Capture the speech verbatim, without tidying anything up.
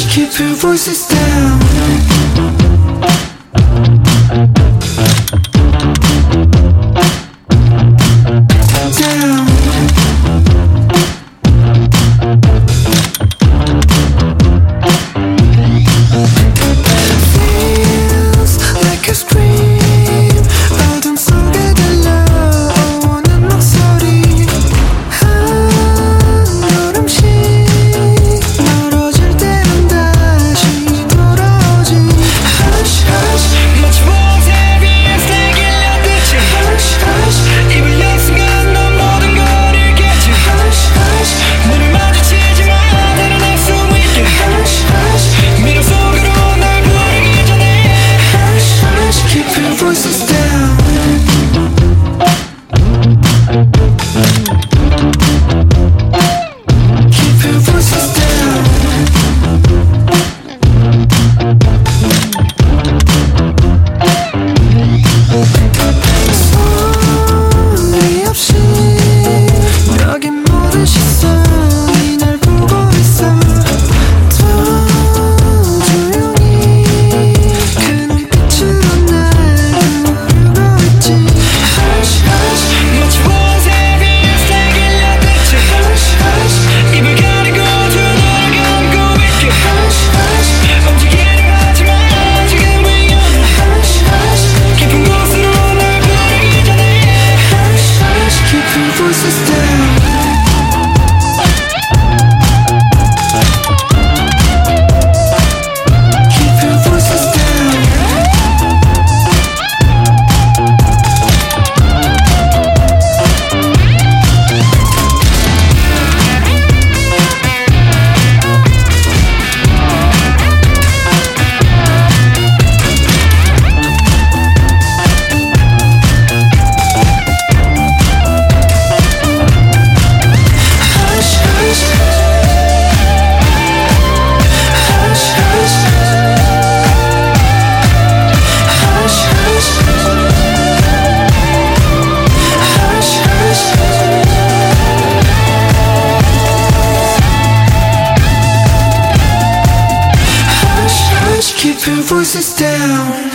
Keep your voices down. Down. Feels like a scream. 어둠 속에 들려오는 목소리. 한 걸음씩 멀어질 때면 다시 돌아오지. Hush hush. 마치 봉쇄 위에 새길려듯이 Hush hush. 입을 연 순간 넌 모든 걸 잃겠지. Hush hush. 눈을 마주치지 마 드러낼 수 있게. Hush hush. 미로 속으로 날 부르기 전에 Hush hush. Keep your voices down. Keep your voices down. 소리 없이 여기 모든 시선이 날 보고 있어. 더 조용히 그 눈빛으로 날 부르고 있지. Hush hush. 마치 봉쇄 위에 새길려듯이 Hush hush. 입을 가리고 두 눈을 감고 있게. Hush hush. 움직이려 하지 마 지금 위험해. Hush hush. 깊은 곳으로 날 부르기 전에 Hush hush. Keep your voices down. Keep your voices down. Hush hush. Hush hush. Hush hush. Hush hush. Hush hush. Keep your voices down.